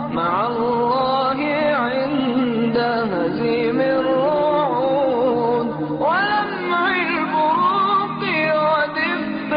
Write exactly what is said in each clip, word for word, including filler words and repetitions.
مع الله عند هزيم الرعود ولمع البروق ودفء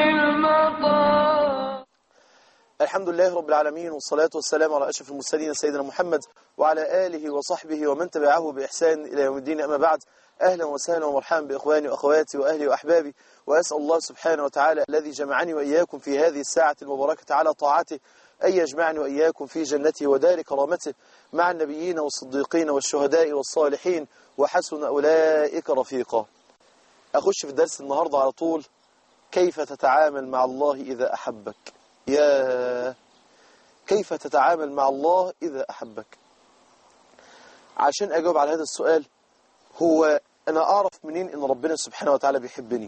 المطار. الحمد لله رب العالمين، والصلاة والسلام على أشرف المرسلين سيدنا محمد وعلى آله وصحبه ومن تبعه بإحسان إلى يوم الدين. أما بعد، أهلا وسهلا ومرحبا بإخواني وأخواتي وأهلي وأحبابي، وأسأل الله سبحانه وتعالى الذي جمعني وإياكم في هذه الساعة المباركة على طاعته أن يجمعني وإياكم في جنته ودار كرامته مع النبيين والصديقين والشهداء والصالحين وحسن أولئك رفيقا. أخش في الدرس النهاردة على طول: كيف تتعامل مع الله إذا أحبك؟ يا كيف تتعامل مع الله إذا أحبك؟ عشان أجاوب على هذا السؤال، هو أنا أعرف منين إن ربنا سبحانه وتعالى بيحبني؟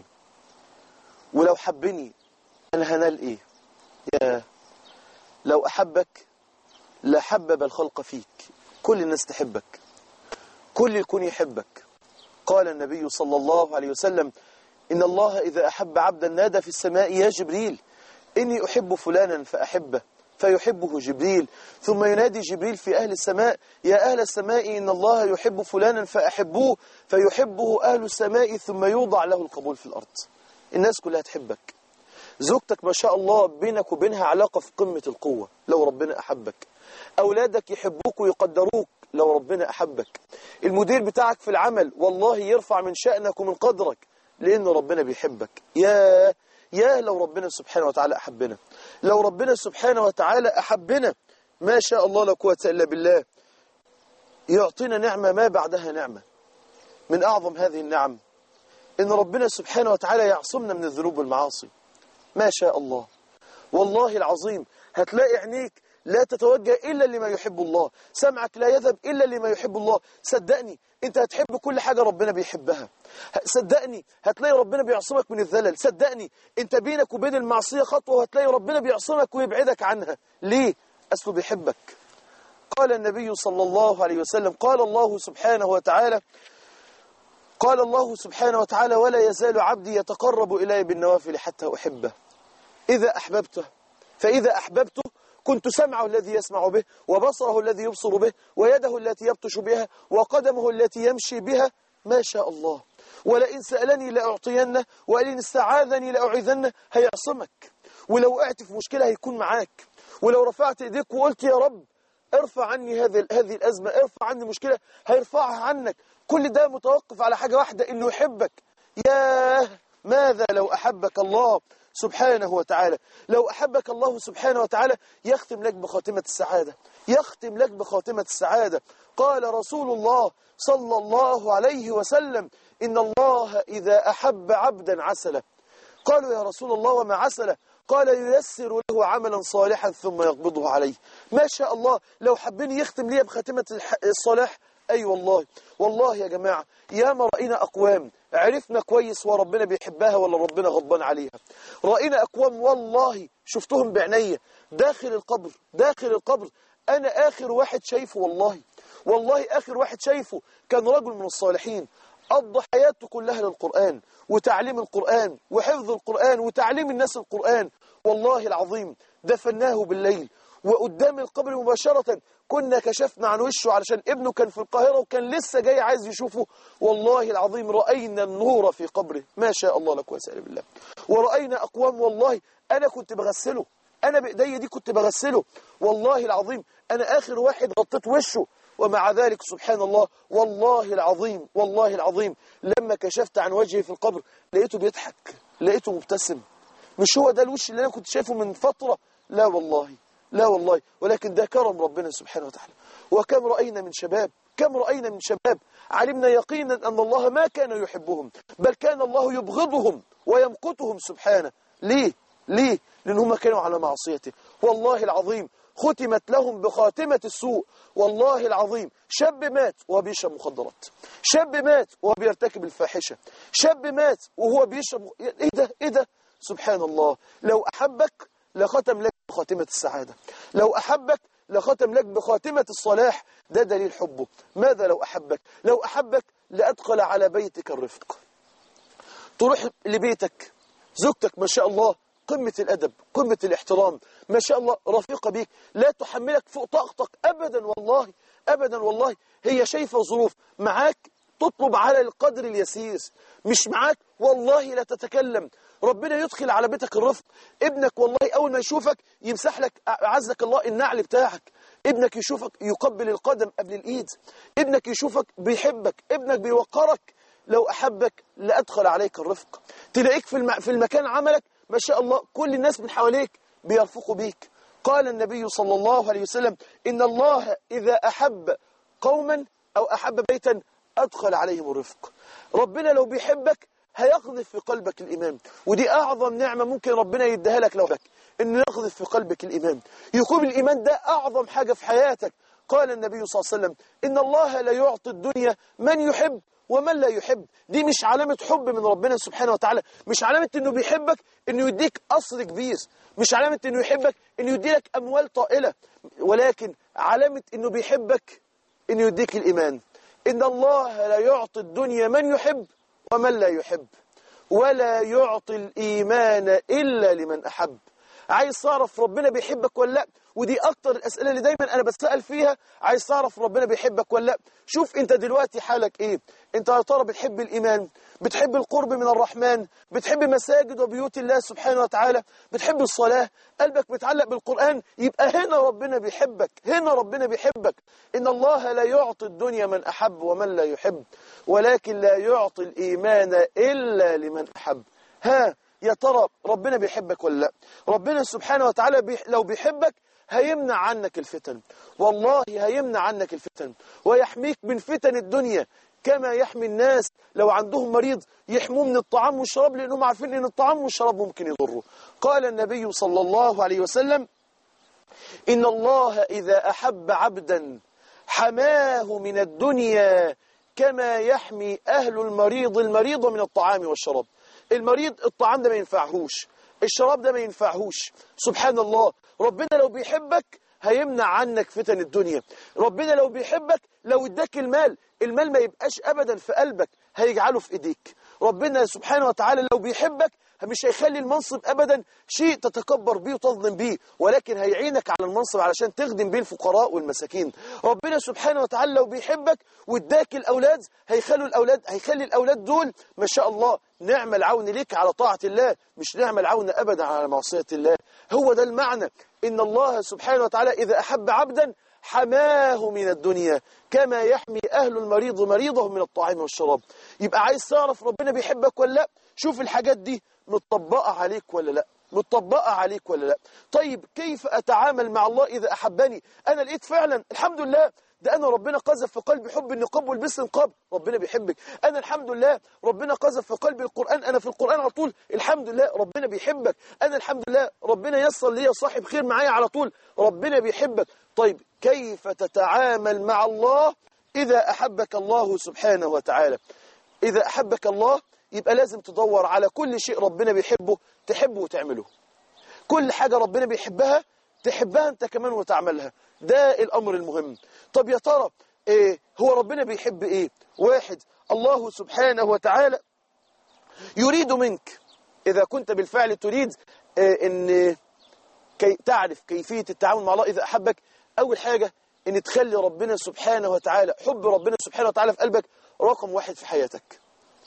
ولو حبني أنا هنال إيه؟ يا لو أحبك لحبب الخلق فيك، كل الناس تحبك، كل الكون يحبك. قال النبي صلى الله عليه وسلم: إن الله إذا أحب عبدا نادى في السماء: يا جبريل إني أحب فلانا فأحبه، فيحبه جبريل، ثم ينادي جبريل في أهل السماء: يا أهل السماء إن الله يحب فلانا فأحبوه، فيحبه أهل السماء، ثم يوضع له القبول في الأرض. الناس كلها تحبك. زوجتك ما شاء الله بينك وبينها علاقة في قمة القوة لو ربنا أحبك. أولادك يحبوك ويقدروك لو ربنا أحبك. المدير بتاعك في العمل والله يرفع من شأنك ومن قدرك لأن ربنا بيحبك. يا يا لو ربنا سبحانه وتعالى أحبنا، لو ربنا سبحانه وتعالى أحبنا ما شاء الله لا قوة إلا بالله، يعطينا نعمة ما بعدها نعمة. من أعظم هذه النعم إن ربنا سبحانه وتعالى يعصمنا من الذنوب والمعاصي. ما شاء الله، والله العظيم هتلاقي عينيك لا تتوجه إلا لما يحب الله، سمعك لا يذهب إلا لما يحب الله. صدقني أنت هتحب كل حاجة ربنا بيحبها. صدقني هتلاقي ربنا بيعصمك من الذلل. صدقني أنت بينك وبين المعصية خطوة وهتلاقي ربنا بيعصمك ويبعدك عنها. ليه؟ أصله بيحبك. قال النبي صلى الله عليه وسلم: قال الله سبحانه وتعالى قال الله سبحانه وتعالى: ولا يزال عبدي يتقرب إلي بالنوافل حتى أحبه، إذا أحببته فإذا أحببته كنت سمعه الذي يسمع به، وبصره الذي يبصر به، ويده التي يبطش بها، وقدمه التي يمشي بها. ما شاء الله. ولئن سألني لأعطينه، وإن استعاذني لأعيذنه. هيعصمك، ولو وقعت في مشكلة هيكون معاك، ولو رفعت إيديك وقلت يا رب ارفع عني هذه هذه الأزمة، ارفع عني مشكلة، هيرفعها عنك. كل ده متوقف على حاجة واحدة، إنه يحبك. ياه ماذا لو أحبك الله سبحانه وتعالى؟ لو أحبك الله سبحانه وتعالى يختم لك بخاتمة السعادة، يختم لك بخاتمة السعادة. قال رسول الله صلى الله عليه وسلم: إن الله إذا أحب عبدا عسله. قالوا يا رسول الله وما عسله؟ قال: ييسر له عملا صالحا ثم يقبضه عليه. ما شاء الله، لو حبني يختم لي بخاتمة الصلاح. أي أيوة والله والله يا جماعة، يا ما رأينا أقوام عرفنا كويس وربنا بيحبها ولا ربنا غضبان عليها. رأينا أقوام والله شفتهم بعناية داخل القبر داخل القبر أنا آخر واحد شايفه، والله والله آخر واحد شايفه كان رجل من الصالحين قضى حياته كلها للقرآن وتعليم القرآن وحفظ القرآن وتعليم الناس القرآن. والله العظيم دفناه بالليل، وقدام القبر مباشرة كنا كشفنا عن وشه علشان ابنه كان في القاهرة وكان لسه جاي عايز يشوفه. والله العظيم رأينا النور في قبره. ما شاء الله لا قوة إلا بالله. ورأينا أقوام والله أنا كنت بغسله، أنا بإيدي دي كنت بغسله. والله العظيم أنا آخر واحد غطيت وشه، ومع ذلك سبحان الله والله العظيم والله العظيم لما كشفت عن وجهي في القبر لقيته بيضحك، لقيته مبتسم. مش هو ده الوش اللي أنا كنت شايفه من فترة، لا والله لا والله، ولكن ده كرم ربنا سبحانه وتعالى. وكم رأينا من شباب كم رأينا من شباب علمنا يقينا أن الله ما كان يحبهم، بل كان الله يبغضهم ويمقتهم سبحانه. ليه؟ ليه؟ لأنهم كانوا على معصيته. والله العظيم ختمت لهم بخاتمة السوء. والله العظيم شاب مات وهو بيشرب مخدرات، شاب مات وهو بيرتكب الفاحشة، شاب مات وهو بيشرب. ايه ده ايه ده سبحان الله. لو أحبك لختم لك بخاتمة السعادة، لو أحبك لختم لك بخاتمة الصلاح. ده دليل حبه. ماذا لو أحبك؟ لو أحبك لأدخل على بيتك الرفق. تروح لبيتك زوجتك ما شاء الله قمة الأدب، قمة الاحترام، ما شاء الله رفيقة بيك، لا تحملك فوق طاقتك أبدا والله، أبدا والله. هي شايفة ظروف معاك تطلب على القدر اليسير، مش معاك والله لا تتكلم. ربنا يدخل على بيتك الرفق. ابنك والله أول ما يشوفك يمسح لك أعزك الله النعل بتاعك. ابنك يشوفك يقبل القدم قبل الإيد. ابنك يشوفك بيحبك، ابنك بيوقرك. لو أحبك لأدخل عليك الرفق. تلاقيك في, الم... في المكان عملك ما شاء الله كل الناس من حواليك بيرفقوا بيك. قال النبي صلى الله عليه وسلم إن الله إذا أحب قوما أو أحب بيتا أدخل عليهم الرفق. ربنا لو بيحبك هيقذف في قلبك الإيمان، ودي أعظم نعمة ممكن ربنا يديها لك لو بك، إنه يقذف في قلبك الإيمان. يكون الإيمان ده أعظم حاجة في حياتك. قال النبي صلى الله عليه وسلم إن الله لا يعطي الدنيا من يحب ومن لا يحب. دي مش علامة حب من ربنا سبحانه وتعالى، مش علامة إنه بيحبك إنه يديك قصر كبير، مش علامة إنه يحبك إنه يديلك أموال طائلة، ولكن علامة إنه بيحبك إنه يديك الإيمان. إن الله لا يعطي الدنيا من يحب ومن لا يحب ولا يعطي الإيمان إلا لمن أحب. عايز تعرف ربنا بيحبك ولا لا؟ ودي أكتر الأسئلة اللي دايما أنا بتسأل فيها. عايز تعرف ربنا بيحبك ولا لا؟ شوف أنت دلوقتي حالك إيه. أنت يا ترى بتحب الإيمان؟ بتحب القرب من الرحمن؟ بتحب مساجد وبيوت الله سبحانه وتعالى؟ بتحب الصلاة؟ قلبك متعلق بالقرآن؟ يبقى هنا ربنا بيحبك، هنا ربنا بيحبك. إن الله لا يعطي الدنيا من أحب ومن لا يحب ولكن لا يعطي الإيمان إلا لمن أحب. ها يا ترى ربنا بيحبك ولا لا؟ ربنا سبحانه وتعالى بي... لو بيحبك هيمنع عنك الفتن، والله هيمنع عنك الفتن ويحميك من فتن الدنيا، كما يحمي الناس لو عندهم مريض يحموه من الطعام والشراب، لأنهم عارفين أن الطعام والشراب ممكن يضره. قال النبي صلى الله عليه وسلم إن الله إذا أحب عبدا حماه من الدنيا كما يحمي أهل المريض المريض من الطعام والشراب. المريض الطعام ده ما ينفعهوش، الشراب ده ما ينفعهوش. سبحان الله، ربنا لو بيحبك هيمنع عنك فتن الدنيا. ربنا لو بيحبك لو اداك المال، المال ما يبقاش أبدا في قلبك، هيجعله في إيديك. ربنا سبحانه وتعالى لو بيحبك مش هيخلي المنصب أبدا شيء تتكبر بيه وتظلم بيه، ولكن هيعينك على المنصب علشان تخدم بيه الفقراء والمساكين. ربنا سبحانه وتعالى لو بيحبك واداك الأولاد هيخلوا الأولاد هيخلي الأولاد دول ما شاء الله نعم العون ليك على طاعة الله، مش نعم العون أبدا على معصية الله. هو ده المعنى. إن الله سبحانه وتعالى إذا أحب عبدا حماه من الدنيا كما يحمي أهل المريض مريضهم من الطعام والشراب. يبقى عايز تعرف ربنا بيحبك ولا لا؟ شوف الحاجات دي متطبقة عليك ولا لا؟ متطبقة عليك ولا لا؟ طيب كيف أتعامل مع الله إذا أحبني؟ أنا لقيت فعلا الحمد لله ده أنا ربنا قذف في قلبي حب النقاب والبس نقاب، ربنا بيحبك. أنا الحمد لله ربنا قذف في قلبي القرآن، أنا في القرآن على طول، الحمد لله ربنا بيحبك. أنا الحمد لله ربنا يصل لي صاحب خير معايا على طول، ربنا بيحبك. طيب كيف تتعامل مع الله إذا أحبك الله سبحانه وتعالى؟ إذا أحبك الله يبقى لازم تدور على كل شيء ربنا بيحبه تحبه وتعمله. كل حاجة ربنا بيحبها تحبها أنت كمان وتعملها، ده الأمر المهم. طب يا ترى إيه هو ربنا بيحب إيه؟ واحد، الله سبحانه وتعالى يريد منك إذا كنت بالفعل تريد إيه إن كي تعرف كيفية التعامل مع الله إذا أحبك. أول حاجة إن تخلي ربنا سبحانه وتعالى حب ربنا سبحانه وتعالى في قلبك رقم واحد في حياتك.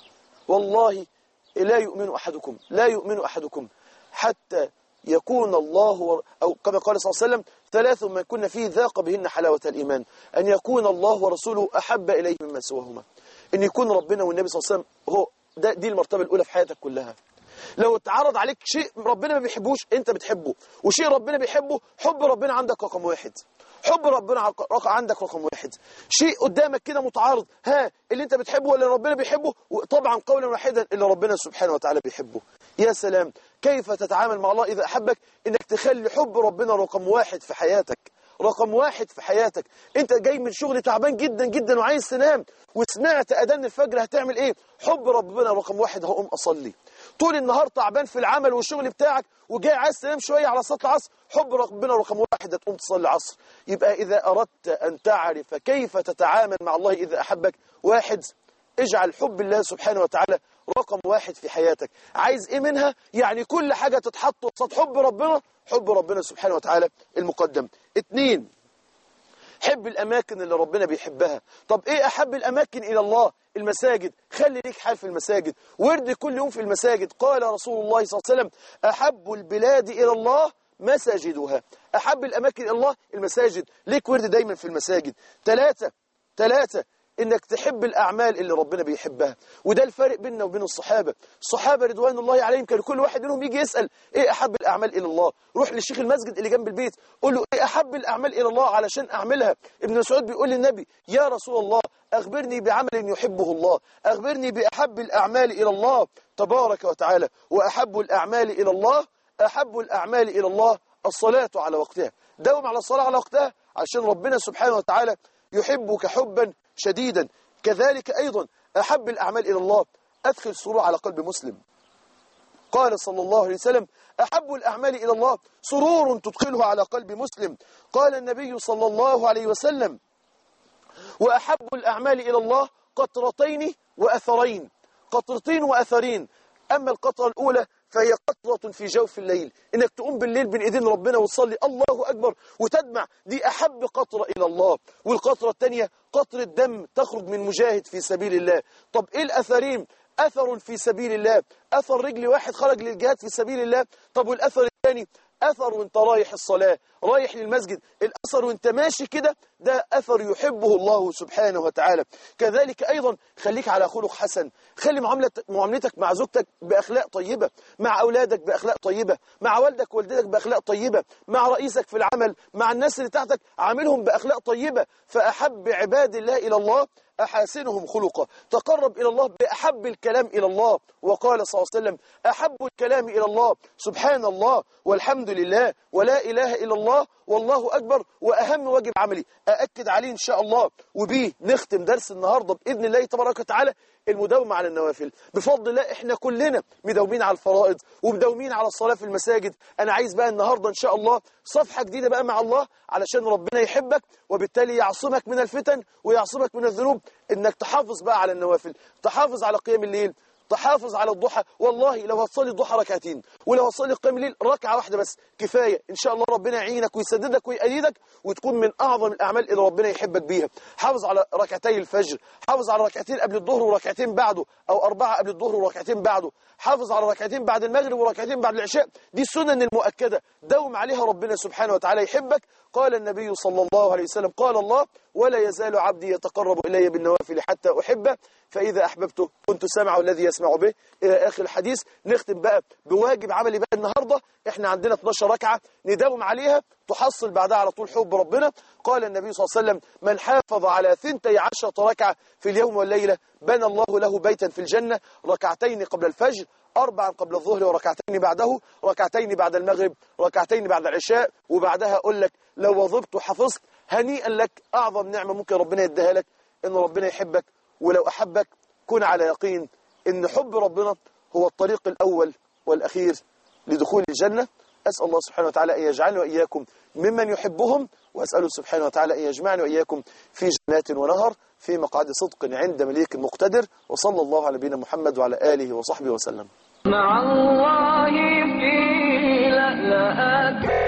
والله لا يؤمن أحدكم لا يؤمن أحدكم حتى يكون الله أو كما قال صلى الله عليه وسلم ثلاث من كنا فيه ذاق بهن حلاوة الإيمان، أن يكون الله ورسوله أحب إليه مما سواهما. أن يكون ربنا والنبي صلى الله عليه وسلم هو ده دي المرتبة الأولى في حياتك كلها. لو اتعرض عليك شيء ربنا ما بيحبوش أنت بتحبه، وشيء ربنا بيحبه حب ربنا عندك رقم واحد، حب ربنا عندك رقم واحد. شيء قدامك كده متعارض، ها اللي انت بتحبه ولا ربنا بيحبه؟ طبعا قولا واحدا اللي ربنا سبحانه وتعالى بيحبه. يا سلام، كيف تتعامل مع الله إذا أحبك؟ إنك تخلي حب ربنا رقم واحد في حياتك، رقم واحد في حياتك. انت جاي من شغل تعبان جدا جدا وعايز تنام وسمعت أذان الفجر، هتعمل ايه؟ حب ربنا رقم واحد، هقوم أصلي. طول النهار تعبان في العمل والشغل بتاعك وجاي عايز تنام شوية على صلاة العصر، حب ربنا رقم واحد، هتقوم تصلي العصر. يبقى إذا أردت أن تعرف كيف تتعامل مع الله إذا أحبك، واحد، اجعل حب الله سبحانه وتعالى رقم واحد في حياتك. عايز ايه منها؟ يعني كل حاجة تتحط قصاد حب ربنا، حب ربنا سبحانه وتعالى المقدم. اتنين، حب الأماكن اللي ربنا بيحبها. طب إيه أحب الأماكن إلى الله؟ المساجد. خلي ليك حال في المساجد، ورد كل يوم في المساجد. قال رسول الله صلى الله عليه وسلم أحب البلاد إلى الله مساجدها. أحب الأماكن إلى الله المساجد، ليك ورد دايما في المساجد. ثلاثة ثلاثة إنك تحب الأعمال اللي ربنا بيحبها. وده الفرق بيننا وبين الصحابة. الصحابة رضوان الله عليهم كان كل واحد منهم يجي يسأل إيه أحب الأعمال إلى الله. روح للشيخ المسجد اللي جنب البيت قول له إيه أحب الأعمال إلى الله علشان أعملها. ابن مسعود بيقول للنبي يا رسول الله أخبرني بعمل يحبه الله، أخبرني بأحب الأعمال إلى الله تبارك وتعالى. وأحب الأعمال إلى الله أحب الأعمال إلى الله الصلاة على وقتها. داوم على الصلاة على وقتها عشان ربنا سبحانه وتعالى يحبك حبا شديدا. كذلك أيضا أحب الأعمال إلى الله أدخل سرور على قلب مسلم. قال صلى الله عليه وسلم أحب الأعمال إلى الله سرور تدخله على قلب مسلم. قال النبي صلى الله عليه وسلم وأحب الأعمال إلى الله قطرتين وأثرين. قطرتين وأثرين. أما القطرة الأولى فهي قطرة في جوف الليل، إنك تقوم بالليل بين إيدين ربنا وتصلي الله أكبر وتدمع، دي أحب قطرة إلى الله. والقطرة الثانية قطرة دم تخرج من مجاهد في سبيل الله. طب إيه الأثرين؟ أثر في سبيل الله، أثر رجل واحد خرج للجهاد في سبيل الله. طب والأثر الثاني؟ أثر وانت رايح الصلاة، رايح للمسجد، الأثر وانت ماشي كده، ده أثر يحبه الله سبحانه وتعالى. كذلك أيضا خليك على خلق حسن. خلي معاملتك مع زوجتك بأخلاق طيبة، مع أولادك بأخلاق طيبة، مع والدك ووالدتك بأخلاق طيبة، مع رئيسك في العمل، مع الناس اللي تحتك عاملهم بأخلاق طيبة. فأحب عباد الله إلى الله أحاسنهم خلقا. تقرب إلى الله بأحب الكلام إلى الله. وقال صلى الله عليه وسلم أحب الكلام إلى الله سبحان الله والحمد لله ولا إله إلا الله والله أكبر. وأهم واجب عملي أأكد عليه إن شاء الله وبيه نختم درس النهاردة بإذن الله تبارك وتعالى، المداومة على النوافل. بفضل الله إحنا كلنا مداومين على الفرائض ومداومين على الصلاة في المساجد. أنا عايز بقى النهاردة إن شاء الله صفحة جديدة بقى مع الله علشان ربنا يحبك وبالتالي يعصمك من الفتن ويعصمك من الذنوب. إنك تحافظ بقى على النوافل، تحافظ على قيام الليل، تحافظ على الضحى. والله لو هتصلي الضحى ركعتين ولو هتصلي قيام الليل ركعة واحدة بس كفاية. إن شاء الله ربنا يعينك ويسددك ويأيدك وتكون من أعظم الأعمال اللي ربنا يحبك بيها. حافظ على ركعتي الفجر، حافظ على ركعتين قبل الظهر وركعتين بعده، أو أربعة قبل الظهر وركعتين بعده، حافظ على ركعتين بعد المغرب وركعتين بعد العشاء. دي السنن المؤكدة داوم عليها ربنا سبحانه وتعالى يحبك. قال النبي صلى الله عليه وسلم قال الله ولا يزال عبدي يتقرب إلي بالنوافل حتى أحبه فإذا أحببته كنت سمعه الذي يسمع به إلى آخر الحديث. نختم بقى بواجب عملي بقى النهاردة. احنا عندنا اثناشر ركعة نداوم عليها تحصل بعدها على طول حب ربنا. قال النبي صلى الله عليه وسلم من حافظ على ثنتي عشرة ركعة في اليوم والليلة بنى الله له بيتا في الجنة، ركعتين قبل الفجر، أربعا قبل الظهر وركعتين بعده، ركعتين بعد المغرب، ركعتين بعد العشاء. وبعدها أقول لك لو وظبت وحفظت هنيئا لك. أعظم نعمة ممكن ربنا يديها لك إن ربنا يحبك. ولو أحبك كن على يقين إن حب ربنا هو الطريق الأول والأخير لدخول الجنة. أسأل الله سبحانه وتعالى أن يجعلنا وإياكم ممن يحبهم، وأسأله سبحانه وتعالى أن يجمعني وإياكم في جنات ونهر في مقعد صدق عند مليك مقتدر. وصلى الله على نبينا محمد وعلى آله وصحبه وسلم. مع الله في لألآت